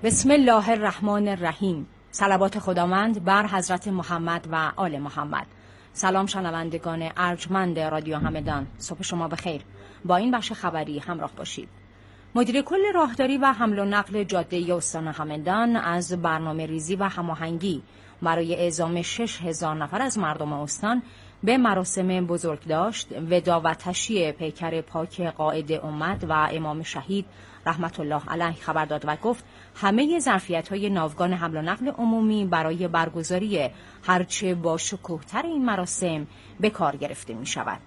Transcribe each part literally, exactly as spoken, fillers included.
بسم الله الرحمن الرحیم. صلوات خداوند بر حضرت محمد و آل محمد. سلام شنوندگان ارجمند رادیو همدان، صبح شما بخیر. با این بخش خبری همراه باشید. مدیر کل راهداری و حمل و نقل جاده استان همدان از برنامه ریزی و هماهنگی برای اعزام شش هزار نفر از مردم استان به مراسم بزرگداشت ودا و تشییع پیکر پاک قائد امت و امام شهید رحمت الله علیه خبر داد و گفت همه ظرفیت‌های ناوگان حمل و نقل عمومی برای برگزاری هرچه با شکوه‌تر این مراسم به کار گرفته می‌شود.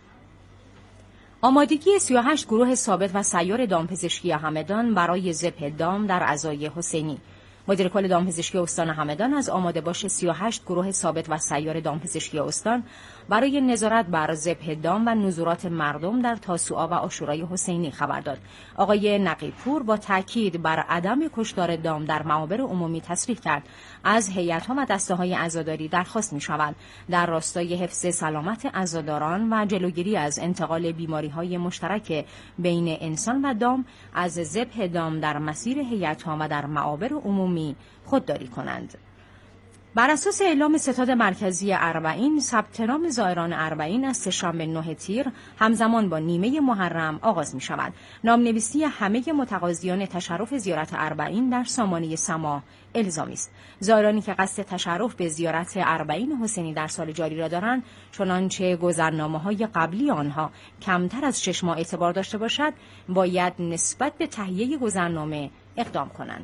آمادگی سی و هشت گروه ثابت و سیار دامپزشکی همدان برای ذبح دام در عزای حسینی. مدیر کل دامپزشکی استان همدان از آماده باش سی و هشت گروه ثابت و سیار دامپزشکی استان برای نظارت بر ذبح دام و نزورات مردم در تاسوعا و عاشورای حسینی خبر داد. آقای نقیپور با تاکید بر عدم کشتار دام در معابر عمومی تصریح کرد از هیئت‌ها و دسته‌های عزاداری درخواست می‌شود در راستای حفظ سلامت عزاداران و جلوگیری از انتقال بیماری‌های مشترک بین انسان و دام از ذبح دام در مسیر هیئت‌ها و در معابر عمومی خودداری کنند. بر اساس اعلام ستاد مرکزی اربعین، ثبت نام زائران اربعین از سه‌شنبه نه تیر همزمان با نیمه محرم آغاز می شود. نامنویسی همه متقاضیان تشرف زیارت اربعین در سامانه سما الزامی است. زائرانی که قصد تشرف به زیارت اربعین حسینی در سال جاری را دارند، چنانچه گذرنامه‌های قبلی آنها کمتر از شش ماه اعتبار داشته باشد، باید نسبت به تهیه گذرنامه اقدام کنند.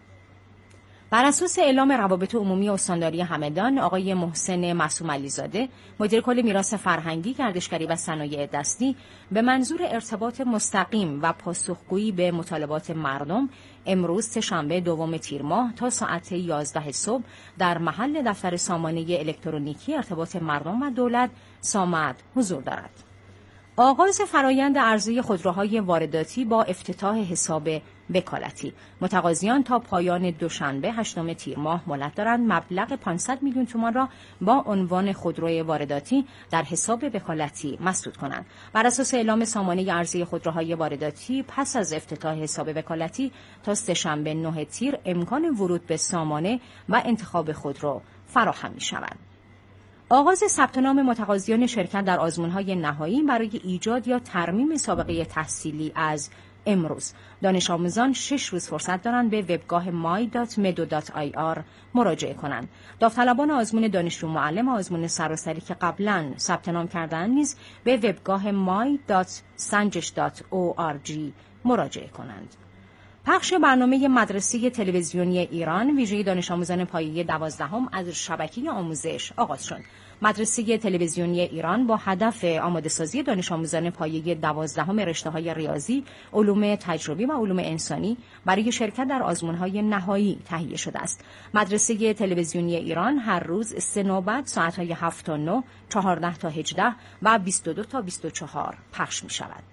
بر اساس اعلام روابط عمومی استانداری همدان، آقای محسن معصوم علیزاده، مدیر کل میراث فرهنگی، گردشگری و صنایع دستی، به منظور ارتباط مستقیم و پاسخگویی به مطالبات مردم، امروز سه‌شنبه دوم تیر ماه تا ساعت یازده صبح در محل دفتر سامانه الکترونیکی ارتباط مردم و دولت سامد حضور دارد. آغاز فرایند عرضه خودروهای وارداتی با افتتاح حساب وکالتی. متقاضیان تا پایان دوشنبه هشتم تیر ماه مهلت دارند مبلغ پانصد میلیون تومان را با عنوان خودروی وارداتی در حساب وکالتی مسدود کنند. بر اساس اعلام سامانه عرضه خودروهای وارداتی، پس از افتتاح حساب وکالتی تا سه‌شنبه نه تیر امکان ورود به سامانه و انتخاب خودرو فراهم می شود. آغاز ثبت نام متقاضیان شرکت در آزمون‌های نهایی برای ایجاد یا ترمیم سابقه تحصیلی از امروز. دانش آموزان شش روز فرصت دارند به وبگاه مای دات مدو دات آی آر مراجعه کنند. داوطلبان آزمون دانشجو معلم آزمون سراسری که قبلاً ثبت نام کردند نیز به وبگاه مای دات سنجش دات او آر جی مراجعه کنند. پخش برنامه مدرسه تلویزیونی ایران ویژه دانش آموزان پایه دوازدهم از شبکه آموزش آغاز شد. مدرسه تلویزیونی ایران با هدف آماده‌سازی دانش آموزان پایه دوازدهم رشته‌های ریاضی، علوم تجربی و علوم انسانی برای شرکت در آزمون‌های نهایی تهیه شده است. مدرسه تلویزیونی ایران هر روز سه نوبت ساعت‌های هفت تا نه، چهارده تا هجده و بیست و دو تا بیست و چهار پخش می‌شود.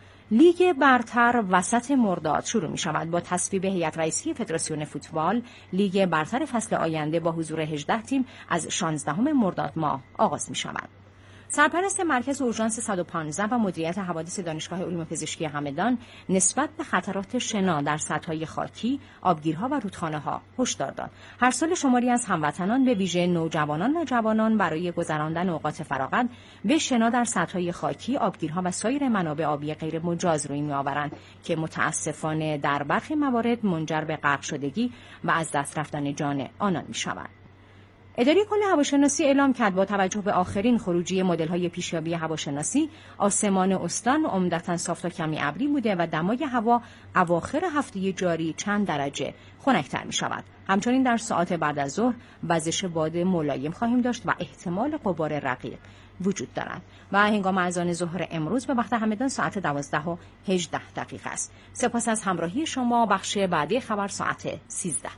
لیگ برتر وسط مرداد شروع می شود با تصویب هیئت رئیسی فدراسیون فوتبال. لیگ برتر فصل آینده با حضور هجده تیم از شانزدهم مرداد ماه آغاز می شود. سرپرست مرکز اورژانس صد و پانزده و مدیریت حوادث دانشگاه علوم پزشکی همدان نسبت به خطرات شنا در سطح‌های خاکی، آبگیرها و رودخانه‌ها هشدار داد. هر سال شماری از هموطنان به ویژه نوجوانان و جوانان برای گذراندن اوقات فراغت به شنا در سطح‌های خاکی، آبگیرها و سایر منابع آبی غیر مجاز روی می‌آورند که متأسفانه در برخی موارد منجر به غرق شدگی و از دست رفتن جان آنان می‌شود. اداره کل هواشناسی اعلام کرد با توجه به آخرین خروجی مدل‌های پیشیابی هواشناسی، آسمان استان عمدتاً صاف تا کمی ابری بوده و دمای هوا اواخر هفته جاری چند درجه خنک‌تر می‌شود. همچنین در ساعات بعد از ظهر وزش باد ملایم خواهیم داشت و احتمال غبار رقیق وجود دارد. و هنگام اذان ظهر امروز به وقت همدان ساعت دوازده و هجده دقیقه است. سپاس از همراهی شما. بخش بعدی خبر ساعت سیزده.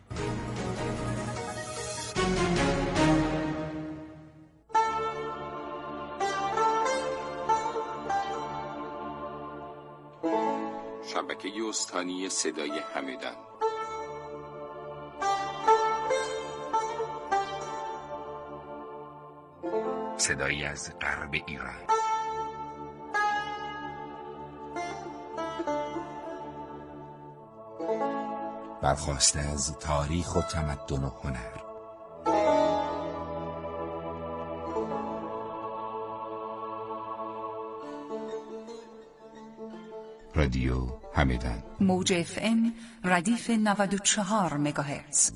شبکه استانی صدای همدان. صدایی از غرب ایران. برخواسته از تاریخ و تمدن و هنر. رادیو همدان، موج اف ام ردیف نود و چهار مگاهرتز.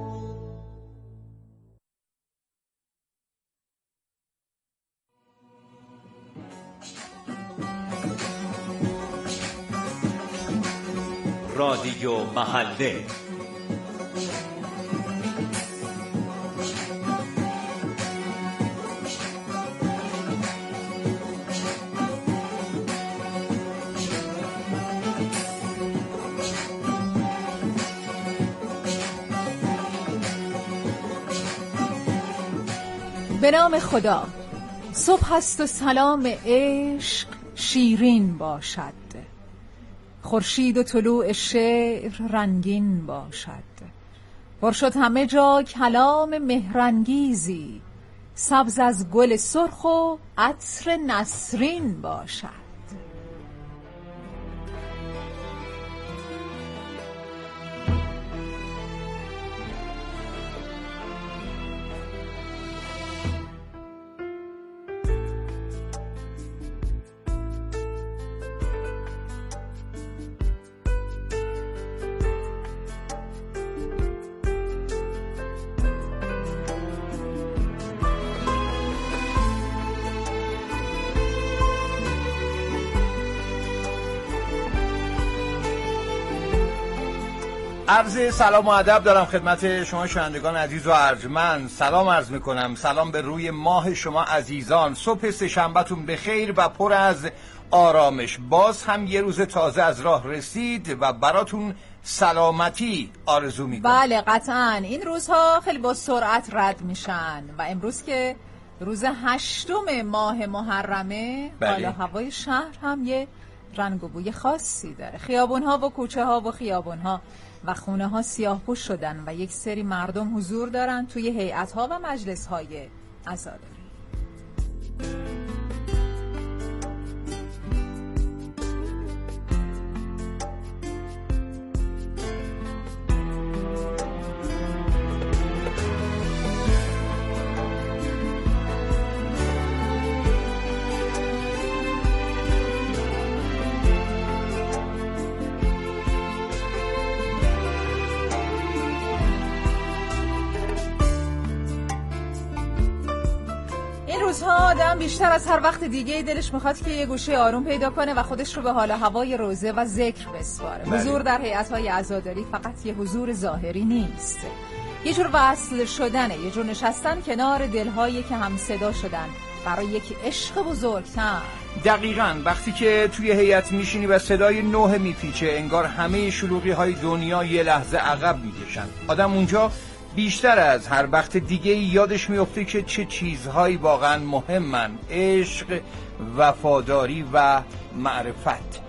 رادیو محله. به نام خدا. صبح است و سلام عشق شیرین باشد، خورشید و طلوع شعر رنگین باشد، پر شد همه جا کلام مهرانگیزی، سبز از گل سرخ و عطر نسرین باشد. عرض سلام و ادب دارم خدمت شما شنوندگان عزیز و ارجمند. سلام عرض میکنم، سلام به روی ماه شما عزیزان. صبح سه‌شنبه‌تون بخیر و پر از آرامش. باز هم یه روز تازه از راه رسید و براتون سلامتی آرزو میکنم. بله قطعا این روزها خیلی با سرعت رد میشن و امروز که روز هشتم ماه محرمه، بله. حالا هوای شهر هم یه رنگ و بوی خاصی داره. خیابون‌ها و کوچه ها و خیابون‌ها و خونه ها سیاه پوش شدن و یک سری مردم حضور دارن توی هیئت ها و مجلس های عزاداری. آدم بیشتر از هر وقت دیگه دلش میخواد که یه گوشه آروم پیدا کنه و خودش رو به حال هوای روزه و ذکر بسپاره. بله. حضور در هیئت‌های عزاداری فقط یه حضور ظاهری نیست، یه جور وصل شدنه، یه جور نشستن کنار دلهایی که هم صدا شدن برای یک عشق بزرگتر. دقیقاً وقتی که توی هیئت میشینی و صدای نوح میپیچه، انگار همه شلوغی های دنیا یه لحظه عقب میکشن. آدم اونجا بیشتر از هر وقت دیگه یادش میفته که چه چیزهایی واقعا مهمن: عشق، وفاداری و معرفت.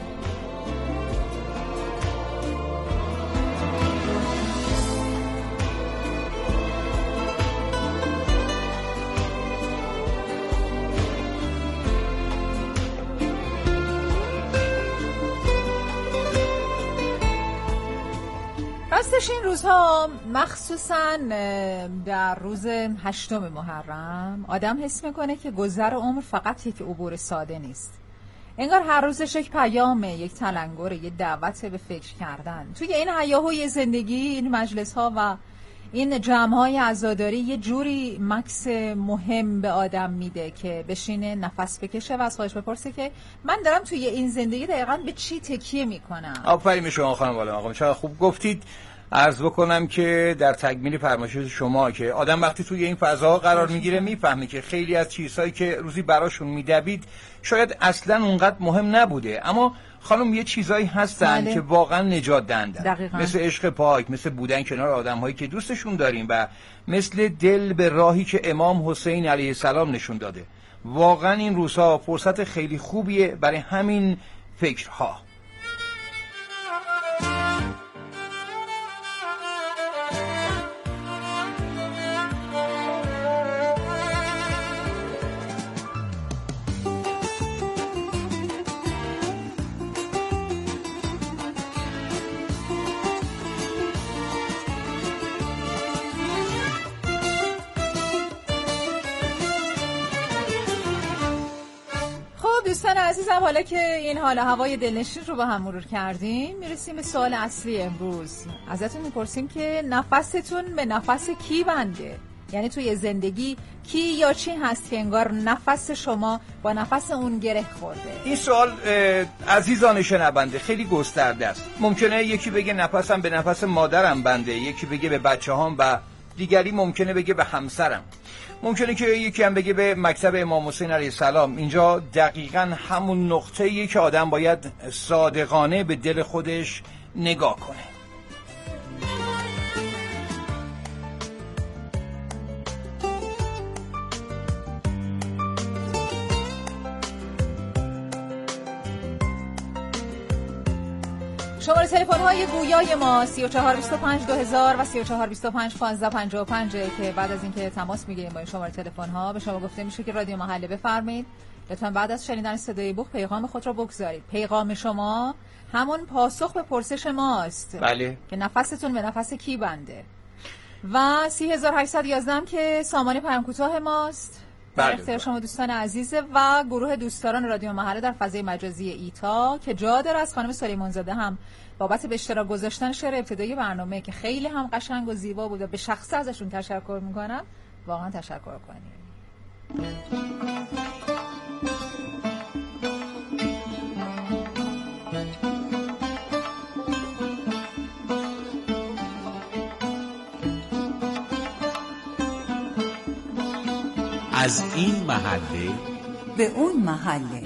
راستش این روزها مخصوصا در روز هشتم محرم آدم حس میکنه که گذر عمر فقط یک عبور ساده نیست. انگار هر روزش یک پیامه، یک تلنگره، یک دعوت به فکر کردن. توی این هیاهوی زندگی این مجلس ها و این جمع های عزاداری یه جوری مکس مهم به آدم میده که بشینه نفس بکشه و از خودش بپرسه که من دارم توی این زندگی دقیقاً به چی تکیه میکنم. آفرین شما خانم والا آقا، چقدر خوب گفتید. عرض بکنم که در تکمیل فرمایشات شما که آدم وقتی توی این فضا قرار میگیره میفهمه که خیلی از چیزهایی که روزی براشون میدوید شاید اصلا اونقدر مهم نبوده، اما خانم یه چیزایی هستن بله. که واقعا نجات دهنده، دقیقاً. مثل عشق پاک، مثل بودن کنار آدم‌هایی که دوستشون داریم و مثل دل به راهی که امام حسین علیه السلام نشون داده. واقعا این روزها فرصت خیلی خوبیه برای همین فکرها. دوستان عزیزم، حالا که این حال هوای دلنشین رو با هم مرور کردیم، میرسیم به سوال اصلی امروز. ازتون میپرسیم که نفستون به نفس کی بنده؟ یعنی توی زندگی کی یا چی هست که انگار نفس شما با نفس اون گره خورده؟ این سوال عزیزان شنونده خیلی گسترده است. ممکنه یکی بگه نفسم به نفس مادرم بنده، یکی بگه به بچه‌هام و دیگری ممکنه بگه به همسرم. ممکنه که یکی هم بگه به مکتب امام حسین علیه السلام. اینجا دقیقاً همون نقطه‌ایه که آدم باید صادقانه به دل خودش نگاه کنه. شماره تلفن های گویای ما سی و چهار بیست و پنج دو هزار و سی و چهار بیست و پنج پانزده پنجاه و پنج که بعد از اینکه تماس میگیریم با این شماره تلفن ها به شما گفته میشه که رادیو محله بفرمایید. لطفاً بعد از شنیدن صدای بوق پیغام خود را بگذارید. پیغام شما همون پاسخ به پرسش ماست. بله. که نفستون به نفس کی بنده؟ و سی هزار و هشتصد و یازده که سامان پیام کوتاه ماست. در بله اختیار شما دوستان عزیز و گروه دوستداران رادیو محله در فضای مجازی ایتا که جا داره از خانم سلیمان زاده هم بابت به اشتراک گذاشتن شعر ابتدایی برنامه که خیلی هم قشنگ و زیبا بود و به شخصه ازشون تشکر میکنم. واقعا تشکر کنیم. از این محله به اون محله.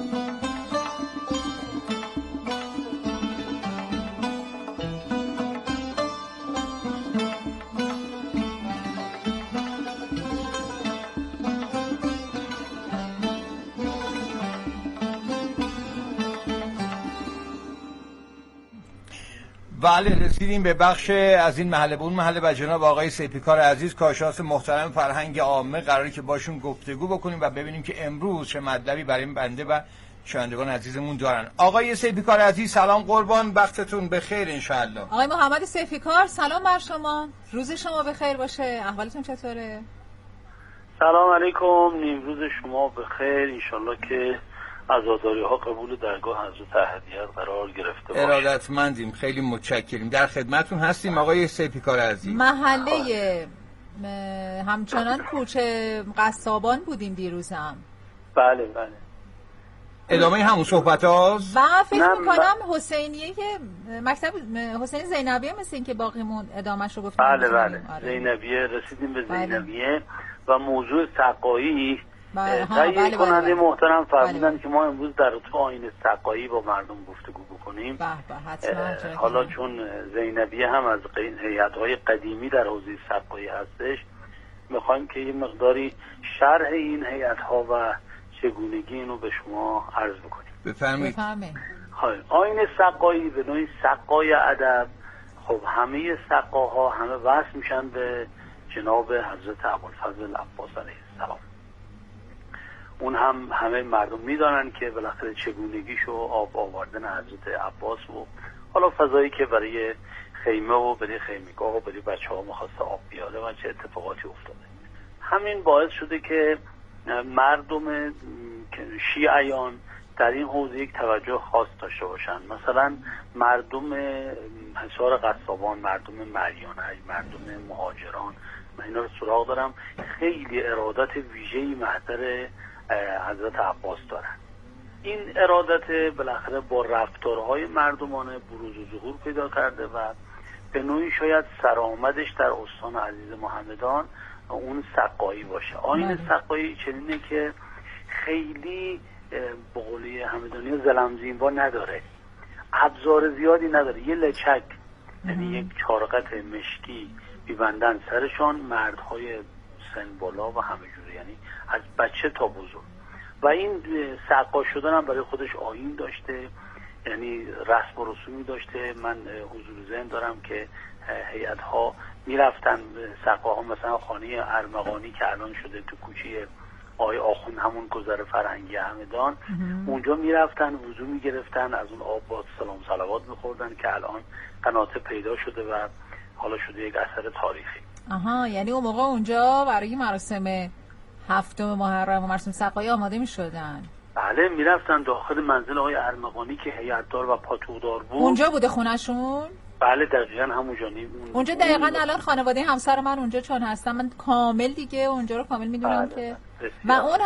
بله، رسیدیم به بخش از این محله به اون محله و جناب آقای سیپیکار عزیز کارشناس محترم فرهنگ عامه قراره که باشون گفتگو بکنیم و ببینیم که امروز چه مطلبی برای این بنده و شنوندگان عزیزمون دارن. آقای سیپیکار عزیز سلام، قربان، وقتتون بخیر انشالله. آقای محمد سیپیکار سلام بر شما، روز شما بخیر باشه، احوالتون چطوره؟ سلام علیکم، نیمروز شما بخیر، انشالله که عزاداری ها قبول درگاه حضرت احدیت قرار گرفته باشه. ارادتمندیم، خیلی متشکریم، در خدمتتون هستیم آقای سیپیکار عزیز. محله همچنان کوچه قصابان بودیم دیروزم. بله بله. ادامه همون صحبت هاست و فکر میکنم حسینیه که مکتب حسین زینبیه مثل این که باقیمون ادامهش رو گفتیم. بله بله. آره. زینبیه، رسیدیم به زینبیه و موضوع سقایی تهیه کننده محترم فرمودن که ما امروز در تو آیین سقایی با مردم گفتگو بکنیم. حالا چون زینبیه هم از هیئت‌های قدیمی در حوزه سقایی هستش، میخوایم که یه مقداری شرح این هیئت‌ها و چگونگی اینو به شما عرض بکنیم. بفرمایید. آیین سقایی به نوعی سقای ادب، خب همه سقاها همه وصل میشن به جناب حضرت ابوالفضل عباس علیه السلام. اون هم همه مردم میدانن که بالاخره چگونگیش و آب آوردن حضرت عباس و حالا فضایی که برای خیمه و برای خیمگاه و برای بچه ها میخواسته آب بیاره و چه اتفاقاتی افتاده. همین باعث شده که مردم شیعیان در این حوزه یک توجه خاص داشته باشن. مثلا مردم حصار قصابان، مردم مریانه، مردم مهاجران، من اینا رو سراغ دارم، خیلی ارادت ویژه‌ای محضر حضرت عباس دارن. این ارادت بالاخره با رفتارهای مردمانه بروز و ظهور پیدا کرده و به نوعی شاید سرآمدش در استان عزیز محمدان اون سقایی باشه. آیین سقایی چنینه که خیلی به قولی همدانی زلمزینبا نداره، ابزار زیادی نداره، یه لچک یعنی یک چارقت مشکی بیبندن سرشان مردهای سن بالا و همه جوره، یعنی از بچه تا بزرگ. و این سقا شدن هم برای خودش آیین داشته، یعنی رسم و رسومی داشته. من حضور ذهن دارم که هیئت‌ها میرفتن سقاها، مثلا خانه ارمغانی که الان شده تو کوچه آقای آخوند همون گذر فرهنگی همدان، اونجا میرفتن وضو میگرفتن، از اون آب با سلام صلوات میخوردن که الان قناطه پیدا شده و حالا شده یک اثر تاریخی. آها، یعنی اون موقع اونجا برای مراسم هفتم محرم و مراسم سقایی آماده میشدن. بله میرفتن داخل منزل آقای ارمغانی که هیئتدار و پاتوقدار بود. اونجا بوده خونه‌شون؟ بله دقیقاً همونجا. اون اونجا دقیقاً الان خانواده همسر من اونجا چون هستم، من کامل دیگه اونجا رو کامل میدونم که و اون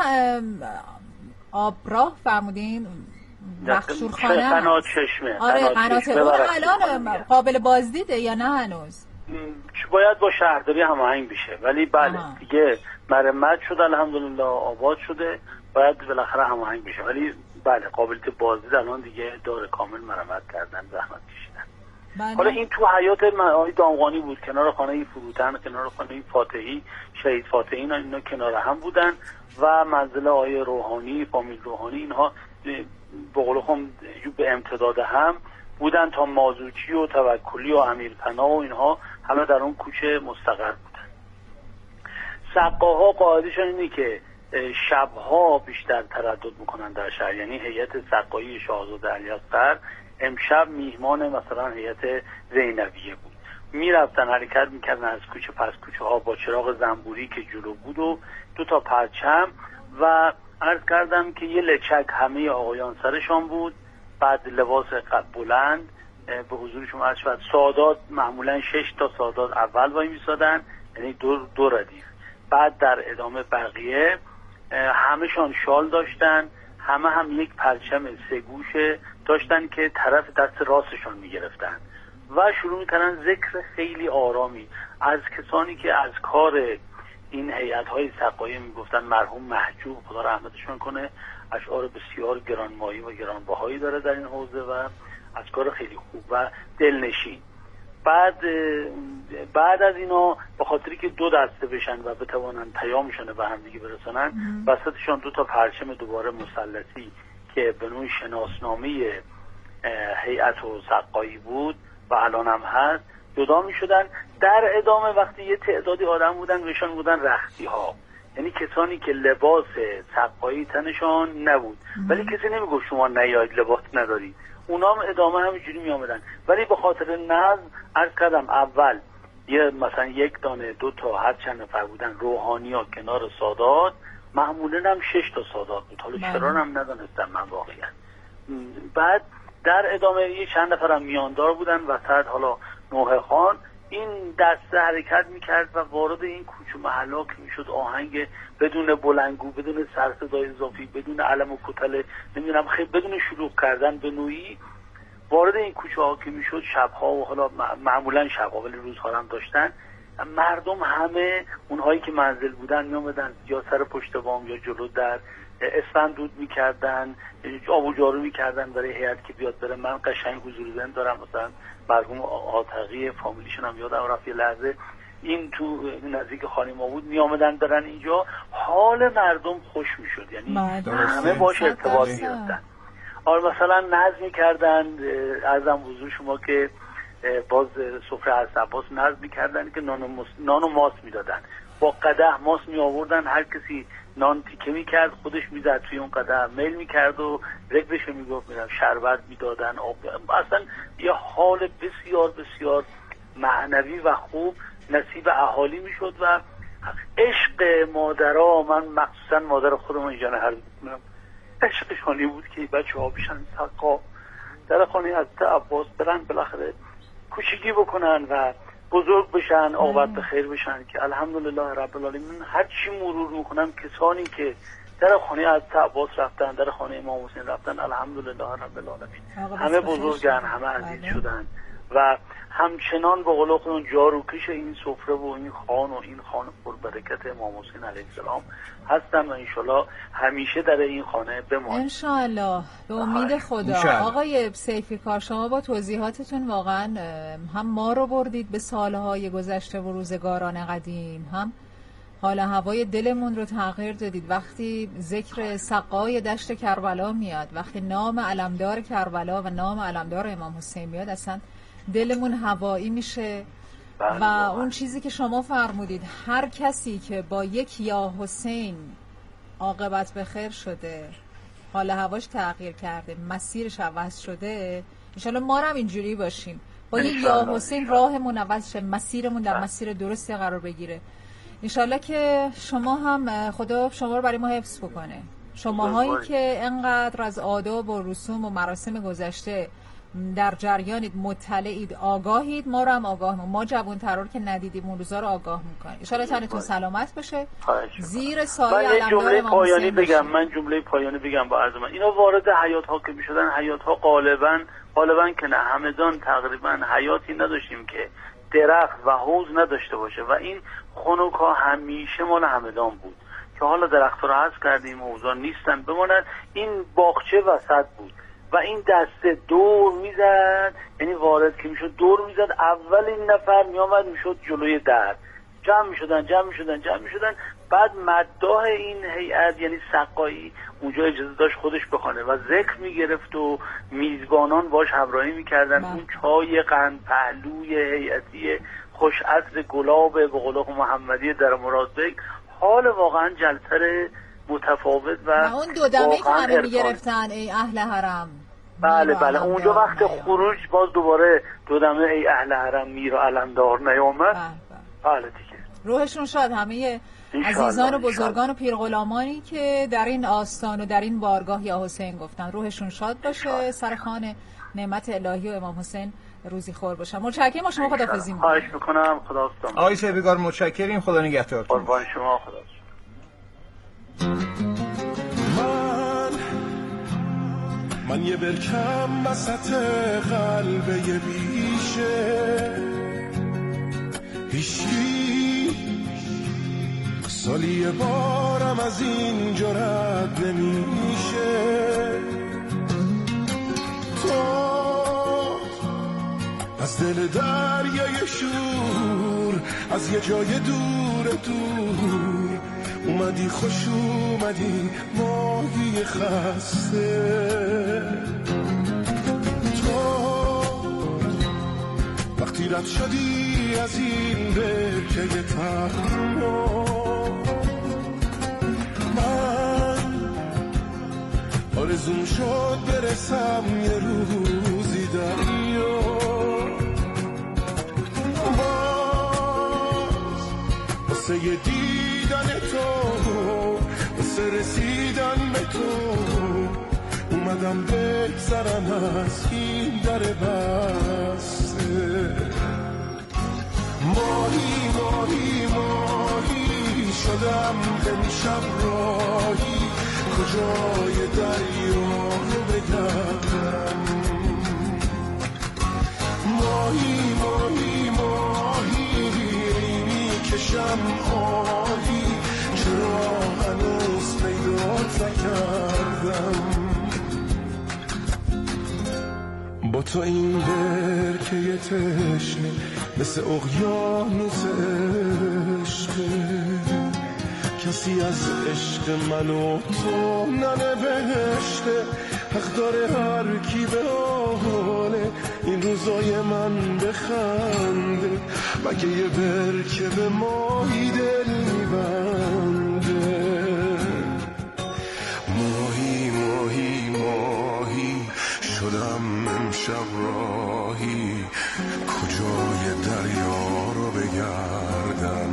آبراه فرمودین مخشورخانه قنات چشمه. آره قنات اون الان قابل بازدیده یا نه هنوز؟ باید با شهرداری هماهنگ بشه، ولی بله آه. دیگه مرمت شده الحمدلله، آباد شده، باید بالاخره هماهنگ بشه، ولی بله قابلیت بازدید الان دیگه داره، کامل مرمت کردن، زحمت کشیدن. بله. حالا این تو حیات آقای دامغانی بود، کنار خانه فروتن، کنار خانه فاتحی، شهید فاتحی، اینا, اینا کنار هم بودن و منزل آقای روحانی، فامیل روحانی، اینها به قول خودم به امتداد هم بودن تا مازوچی و توکلی و امیرپناه و اینها همه در اون کوچه مستقر بودن. سقاها قاعدهشون اینه که شبها بیشتر تردد میکنن در شهر، یعنی هیئت سقایی شاهزاده علیاصغر امشب میهمان مثلا هیئت زینبیه بود، میرفتن حرکت میکردن از کوچه پس کوچه ها با چراغ زنبوری که جلو بود و دو تا پرچم و عرض کردم که یه لچک همه آقایان سرشان بود، بعد لباس بلند به حضور شما عرض شد. سادات معمولا شش تا سادات اول وای میسادن، یعنی دو, دو ردیف، بعد در ادامه بقیه همهشان شال داشتن، همه هم یک پرچم سه گوشه داشتن که طرف دست راستشان میگرفتن و شروع میکنن ذکر خیلی آرامی از کسانی که از کار این هیئت‌های سقایی میگفتن. مرحوم محجوب خدا رحمتشون کنه اشعار بسیار گرانمایه و گرانبهایی داره در این حوزه و از کار خیلی خوب و دلنشین. بعد بعد از اینا به خاطری که دو دسته بشن و بتوانن پیامشون به هم دیگه برسونن، وسطشون دو تا پرچم دوباره مثلثی که به نوع شناسنامه هیئت و سقایی بود و الان هم هست جدا می شدن. در ادامه وقتی یه تعدادی آدم بودن بهشون بودن رختی ها، یعنی کسانی که لباس سقایی تنشان نبود ولی کسی نمیگفت شما نیاید لباس ندارید، اونا هم ادامه همینجوری می آمدن، ولی به خاطر نظم عرض کردم اول یه مثلا یک دانه دو تا هر چند نفر بودن روحانی ها کنار سادات، معمولا هم شش تا سادات بود، حالا چرا هم ندانستم من واقعا. بعد در ادامه یه چند نفر هم میاندار بودن وسط، حالا نوحه خان این دسته حرکت میکرد و وارد این کوچه و محلا که میشد آهنگ بدون بلنگو، بدون سرصدای اضافی، بدون علم و کتل، نمیدونم خیلی بدون شلوغ کردن به نوعی وارد این کوچه ها که میشد شبها و حالا معمولا شبها ولی روزها هم داشتن. مردم همه اونهایی که منزل بودن میامدن یا سر پشت بام یا جلو در اسفند دود میکردن، آب و جارو میکردن برای هیئت که بیاد بره. من قشنگ حضور ذهن دارم، مثلا مرحوم آتقی فامیلیشون هم یادم رفت یه لحظه این تو نزدیک خانه ما بود، میامدن برن اینجا، حال مردم خوش میشد، یعنی همه باش ارتباط می‌گرفتن. آره مثلا نظم میکردن، عرضم حضور شما که باز سفره از عباس نظم میکردن که نان و, مس... نان و ماست میدادن، با قدح ماست می آوردن، هر کسی نان تیکه میکرد خودش میزد توی اون قدح میل میکرد و رگبش میگفت میرم شربت میدادن، آب. اصلا یه حال بسیار بسیار معنوی و خوب نصیب اهالی میشد و عشق مادرها، من مخصوصا مادر خودم اینجا هر میکنم عشقشانی بود که بچه ها بشن سقا در خانه حضرت عباس برن بالاخره کوچیکی بکنن و بزرگ بشن، عاقبت به خیر بشن، که الحمدلله رب العالمین هر چی مرور میکنم کسانی که در خانه حضرت عباس رفتن، در خانه امام حسین رفتن، الحمدلله رب العالمین همه بزرگن، همه عزیز شدن و همچنان به قول خودمون جاروکش این سفره و این خان و این خانه پربرکت امام حسین علیه السلام هستن و انشالله همیشه در این خانه بمانند انشالله به امید خدا. آقای سیفی کار شما با توضیحاتتون واقعا هم ما رو بردید به سالهای گذشته و روزگاران قدیم، هم حال هوای دلمون رو تغییر دادید. وقتی ذکر سقای دشت کربلا میاد، وقتی نام علمدار کربلا و نام علمدار امام حسین میاد، اصلا دلمون هوایی میشه. و اون چیزی که شما فرمودید، هر کسی که با یک یا حسین عاقبت به خیر شده، حال هواش تغییر کرده، مسیرش عوض شده، انشالله ما هم اینجوری باشیم، با یک یا حسین راهمون عوض شه، مسیرمون در مسیر درستی قرار بگیره. انشالله که شما هم خدا شما رو برای ما حفظ بکنه. شماهایی که انقدر از آداب و رسوم و مراسم گذشته در جریانید، مطلعید، آگاهید، ما رو هم آگاه می‌کنید. ما جوان‌ترا رو که ندیدیم اون روزا رو آگاه می‌کنید. ان شاء الله تنتون سلامت بشه. زیر سایه علمدار جمله امام پایانی حسین بگم باشید. من جمله پایانی بگم با عرض من، اینا وارد حیات ها که می‌شدن، حیات ها غالباً غالباً که نه همدان تقریباً حیاتی نداشتیم که درخت و حوض نداشته باشه و این خنک ها همیشه مال همدان بود که حالا درخت رو حذف کردیم، حوضا نیستن بماند. این باغچه وسط بود و این دسته دور میزد، یعنی وارد که میشد دور میزد، اول این نفر میامد میشد جلوی در، جمع میشدن جمع میشدن جمع میشدن بعد مداح این هیئت یعنی سقایی اونجا اجازه داشت خودش بخونه و ذکر میگرفت و میزبانان باش همراهی میکردن. اون چای قند پهلوی هیئتی خوش عطر گلاب به قول محمدی در مرادبک، حال واقعا جلسه متفاوت و, و اون دو دمه که همه میگرفتن ای اهل حرم. بله بله اونجا وقت خروج باز دوباره دو دمه ای اهل حرم میر و علمدار نیامد. بله دیگه روحشون شاد همه عزیزان و بزرگان و پیرغلامانی که در این آستان و در این بارگاه یا حسین گفتن، روحشون شاد باشه، سرخوان نعمت الهی و امام حسین روزی خور باشن. متشکرم. ما شما خداحافظی می‌کنم. خواهش می‌کنم. خداحافظ. آقای سیبگار متشکریم. خدا نگهدارتون. قربان شما. خدا. من من یه برکم وسط قلب یه بیشه، هیچی سالی یه بارم از اینجا رد نمیشه. تو از دل دریای شور، از یه جای دور دور اومدی، خوش اومدی ماهی خسته. تو وقتی رد شدی از این برکه تنها، من آرزوم شد برسم یه روزی دریا، باز واسه یه دیدن تو، واسه رسیدن به تو اومدم بگذرم از این در بسته. ماهی ماهی ماهی شدم امشب راهی، کجای دریا رو بگردم. ماهی ماهی ماهی میکشم آهی، چرا هنوز پیدات نکردم. با تو این برکه تشنه مثل اقیانوس عشقه، کسی از عشق من و تو ننوشته، حق داره هر کی به حاله این روزای من بخنده، مگه یه برکه به ماهی دل میبنده. ماهی ماهی ماهی شدم امشب راهی، کجای دریا رو بگردم.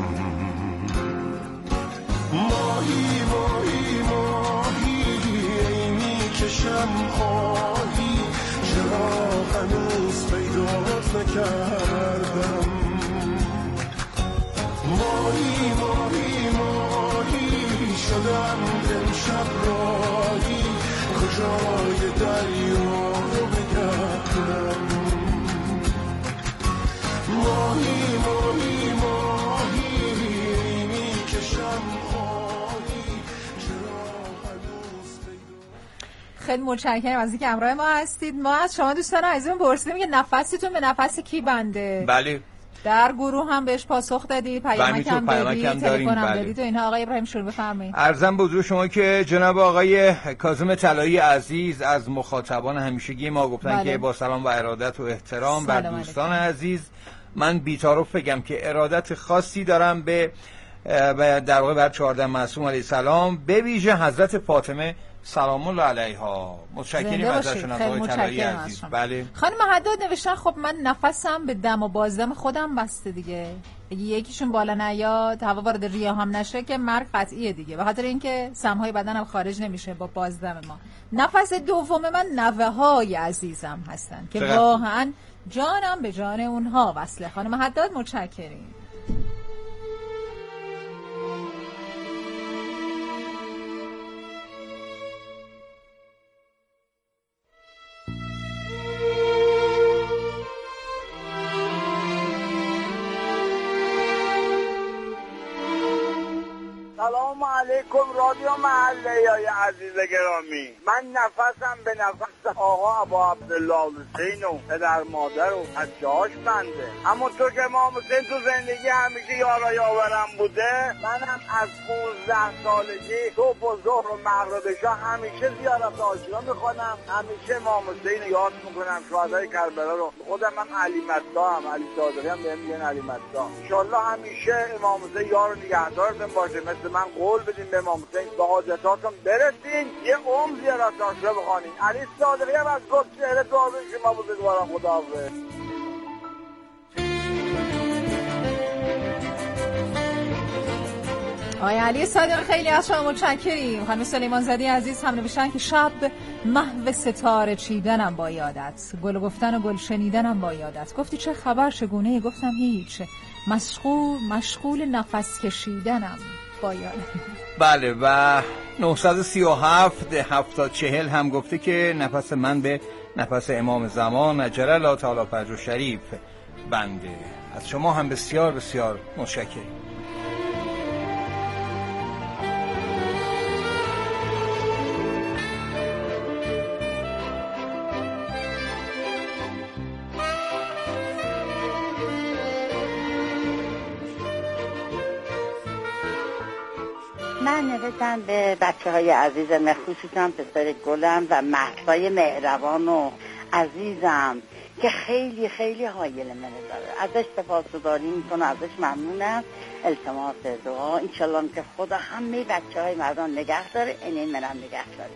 ماهی ماهی ماهی ای میکشم آهی، چرا هنوز پیدات نکردم. ماهی ماهی ماهی شدم امشب راهی، کجای دریا رو بگردم. ماهی ماهی ماهی میکشم آهی، چرا هنوز پیدا. خیلی متشکرم از اینکه همراه ما هستید. ما از شما دوستان عزیزمون پرسیدیم که نفستون به نفس کی بنده؟ بله. در گروه هم بهش پاسخ دادید، پیامک هم دادید، تلفن هم دادید و اینها. آقای ابراهیم شروع بفرمایید. عرضم به حضور شما که جناب آقای کاظم طلایی عزیز از مخاطبان همیشگی ما گفتن بله. که با سلام و ارادت و احترام بر دوستان عزیز، من بی‌تعارف بگم که ارادت خاصی دارم به در واقع بر چهارده معصوم علیه السلام، به ویژه حضرت فاطمه سلام الله علیها. متشکریم ازشون آقای طلایی عزیز. بله. خانم حداد نوشتن خب من نفسم به دم و بازدم خودم بسته دیگه. یکیشون بالا نیاد، هوا وارد ریه هم نشه که مرگ قطعیه دیگه، به خاطر اینکه سمهای بدن هم خارج نمیشه با بازدم ما. نفس دوم من نوه های عزیزم هستن که واقعا جانم به جان اونها وصله. خانم حداد متشکریم. سلام علیکم رادیو محله های عزیز گرامی. من نفسم به نفس آقا ابا عبدالله حسین و پدر مادر و بچه‌هاش بنده. اما تو که امام حسین تو زندگی همیشه یارا یاورم بوده، منم از پونزده سالگی صبح و ظهر و مغرب شاه همیشه زیارت عاشقا میخونم، همیشه امام حسین یاد میکنم، شهدای کربلا رو. خودم هم علی مداح هم، علی صادقی هم بهم میگن علی مداح. ان شاءالله همیشه امام حسین یار و نگهدارتون باشه. مثل من قول بدین به امام حسین به حاجتاتون برسین، یه عمر زیارت عاشقا بخوانین. علی صادقی هم از گفت چهره دعا به شما بزرگوارم. خدا حافظ. آقای علی صادقی خیلی از شما متشکریم. خانم سلیمان زادی عزیز هم نوشتن که شب محو ستاره چیدنم با یادت، گل گفتن و گل شنیدنم با یادت. گفتی چه خبر چگونه؟ گفتم هیچ، مشغول مشغول نفس کشیدنم با یادت. بله. و نهصد و سی و هفت هفتاد چهل هم گفته که نفس من به نفس امام زمان اجل الله تعالی فرجه شریف بنده. از شما هم بسیار بسیار متشکرم. من نوشتم به بچه های عزیزم، خصوصا پسر گلم و مهدای مهربان و عزیزم که خیلی خیلی حایل منه داره. ازش سپاسگزاری میکنم، ازش ممنونم. التماس دعا انشالله که خدا همه بچه های مردان نگه داره، اینین منم نگه داره.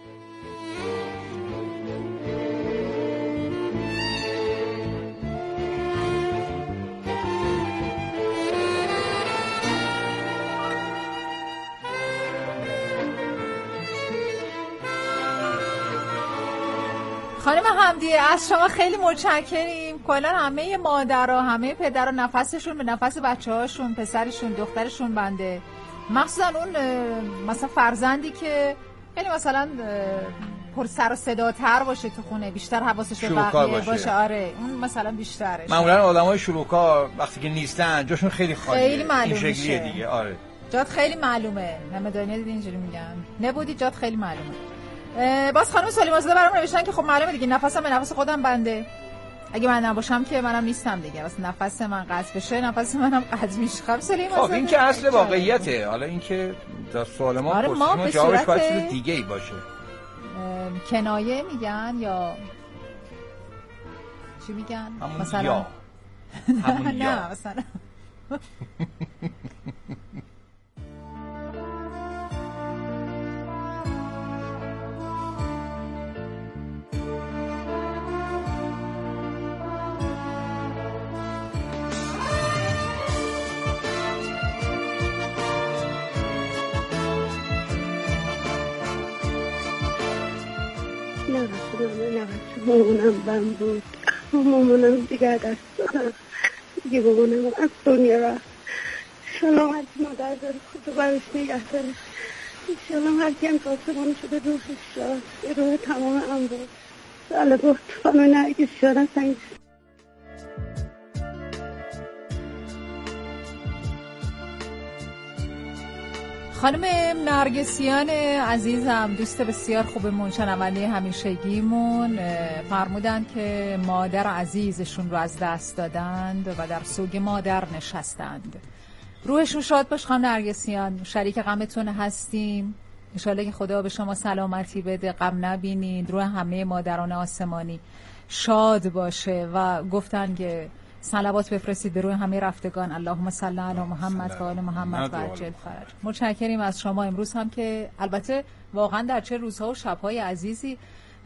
خانم حمدی از شما خیلی متشکریم. کلا همه مادرها، همه پدرها نفسشون به نفس بچه‌هاشون، پسرشون، دخترشون بنده. مخصوصا اون مثلا فرزندی که خیلی مثلا پر سر و صداتر باشه تو خونه، بیشتر حواسش به بقیه باشه. باشه. آره اون مثلا بیشترش. معمولا آدمای شلوغ‌ها وقتی که نیستن جاشون خیلی خالیه. خیلی معلوم این شکلیه دیگه. آره جات خیلی معلومه. همدانی دیدین اینجوری میگن. نبودی جات خیلی معلومه. باز خانم سلیمان زاده برام نوشتن که خب معلومه دیگه نفسم به نفس خودم بنده. اگه من نباشم که منم نیستم دیگه. واسه نفس من قطع بشه، نفس منم قطع میشه. خب سلیمان زاده. خب این که اصل واقعیته. حالا این که در سوال ما آره پرسیدیم جوابش باید چیز دیگه ای باشه. کنایه میگن یا چی میگن؟ مثلا یا. همون یا. نه مثلا مامانم بم بود، مامانم دیگه دست دادم دیگه، مامانم از دنیا رفت. شلام از مادر داره، خدا برش نگه داره. شلام هر کیم پاسبان شده روحش شاد، یه روح تمام امروز ساله بود خانو نرگس شادم سنگ. خانم نرگسیان عزیزم، دوست بسیار خوبمون، شنونده همیشگیمون، فرمودن که مادر عزیزشون رو از دست دادند و در سوگ مادر نشستند. روحشون شاد باش خانم نرگسیان، شریک غمتون هستیم. انشالله که خدا به شما سلامتی بده، غم نبینید، روح همه مادران آسمانی شاد باشه. و گفتن که صلوات بفرستید به روی همه رفتگان. اللهم صل علی محمد و آل محمد و عجل فرج. متشکریم از شما. امروز هم که البته واقعا در چه روزها و شبهای عزیزی